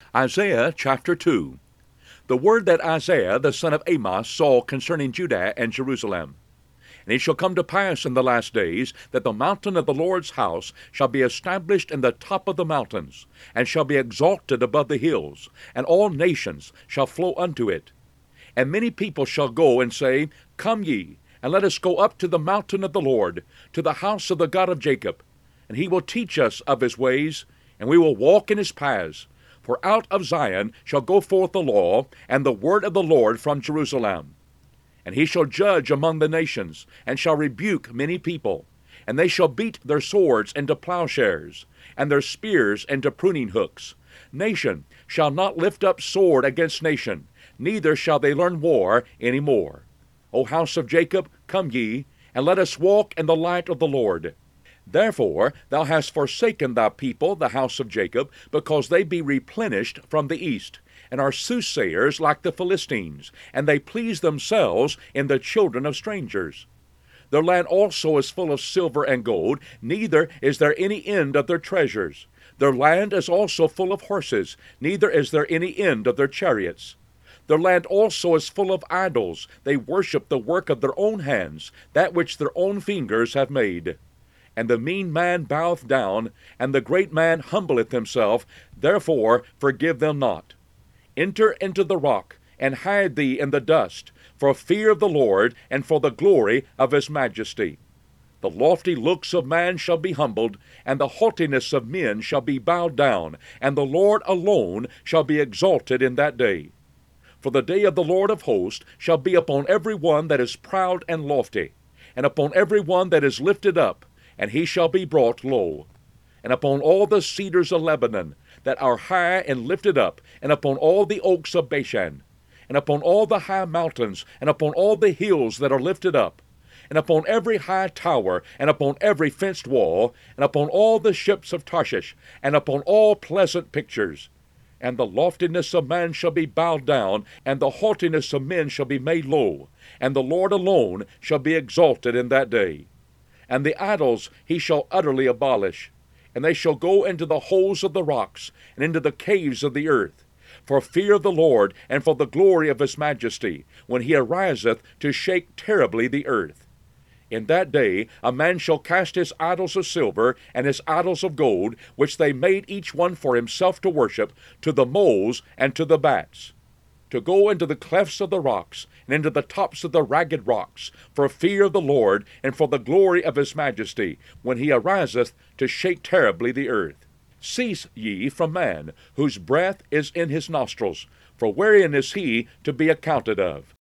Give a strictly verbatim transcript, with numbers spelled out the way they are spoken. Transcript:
Isaiah chapter two. The word that Isaiah the son of Amos saw concerning Judah and Jerusalem. And it shall come to pass in the last days that the mountain of the Lord's house shall be established in the top of the mountains, and shall be exalted above the hills, and all nations shall flow unto it. And many people shall go and say, Come ye, and let us go up to the mountain of the Lord, to the house of the God of Jacob. And he will teach us of his ways, and we will walk in his paths. For out of Zion shall go forth the law, and the word of the Lord from Jerusalem. And he shall judge among the nations, and shall rebuke many people. And they shall beat their swords into plowshares, and their spears into pruning hooks. Nation shall not lift up sword against nation, neither shall they learn war any more. O house of Jacob, come ye, and let us walk in the light of the Lord. Therefore thou hast forsaken thy people, the house of Jacob, because they be replenished from the east, and are soothsayers like the Philistines, and they please themselves in the children of strangers. Their land also is full of silver and gold, neither is there any end of their treasures. Their land is also full of horses, neither is there any end of their chariots. Their land also is full of idols, they worship the work of their own hands, that which their own fingers have made. And the mean man boweth down, and the great man humbleth himself, therefore forgive them not. Enter into the rock, and hide thee in the dust, for fear of the Lord, and for the glory of his majesty. The lofty looks of man shall be humbled, and the haughtiness of men shall be bowed down, and the Lord alone shall be exalted in that day. For the day of the Lord of hosts shall be upon every one that is proud and lofty, and upon every one that is lifted up, and he shall be brought low. And upon all the cedars of Lebanon, that are high and lifted up, and upon all the oaks of Bashan, and upon all the high mountains, and upon all the hills that are lifted up, and upon every high tower, and upon every fenced wall, and upon all the ships of Tarshish, and upon all pleasant pictures. And the loftiness of man shall be bowed down, and the haughtiness of men shall be made low, and the Lord alone shall be exalted in that day. And the idols he shall utterly abolish, and they shall go into the holes of the rocks, and into the caves of the earth, for fear of the Lord, and for the glory of his majesty, when he ariseth to shake terribly the earth. In that day a man shall cast his idols of silver, and his idols of gold, which they made each one for himself to worship, to the moles and to the bats, to go into the clefts of the rocks, and into the tops of the ragged rocks, for fear of the Lord, and for the glory of his majesty, when he ariseth to shake terribly the earth. Cease ye from man, whose breath is in his nostrils, for wherein is he to be accounted of?